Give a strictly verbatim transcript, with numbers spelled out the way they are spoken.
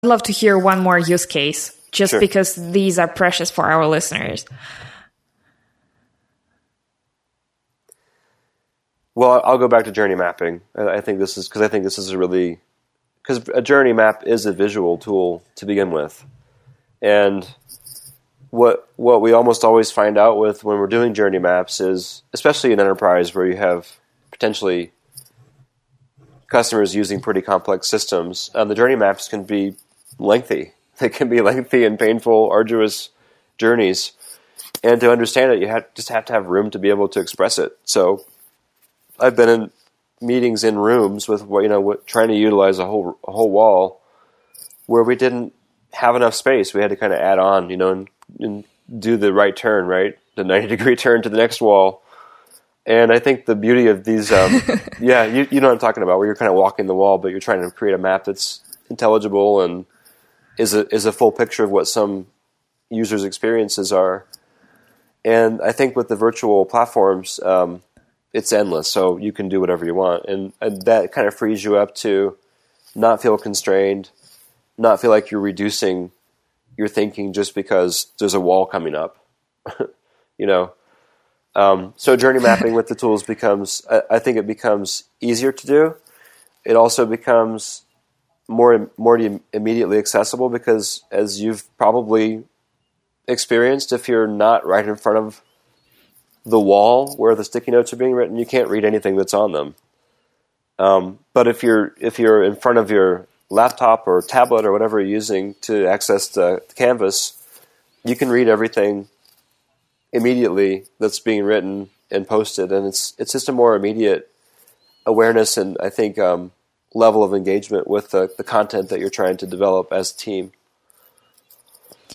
love to hear one more use case, just Sure. because these are precious for our listeners. Well, I'll go back to journey mapping. I I think this is because I think this is a really because a journey map is a visual tool to begin with, and what what we almost always find out with when we're doing journey maps is, especially in enterprise where you have potentially customers using pretty complex systems, um, the journey maps can be lengthy. They can be lengthy and painful, arduous journeys, and to understand it, you have, just have to have room to be able to express it. So I've been in meetings in rooms with, you know, trying to utilize a whole a whole wall where we didn't have enough space. We had to kind of add on, you know, and, and do the right turn, right, the ninety degree turn to the next wall. And I think the beauty of these, um, yeah, you, you know what I'm talking about, where you're kind of walking the wall, but you're trying to create a map that's intelligible and is a is a full picture of what some users' experiences are. And I think with the virtual platforms, um, it's endless, so you can do whatever you want. And, and that kind of frees you up to not feel constrained, not feel like you're reducing your thinking just because there's a wall coming up. you know? Um, so journey mapping with the tools becomes, I, I think it becomes easier to do. It also becomes more more immediately accessible because, as you've probably experienced, if you're not right in front of the wall where the sticky notes are being written, you can't read anything that's on them. Um, but if you're if you're in front of your laptop or tablet or whatever you're using to access the, the canvas, you can read everything immediately that's being written and posted, and it's it's just a more immediate awareness and I think um, level of engagement with the, the content that you're trying to develop as a team.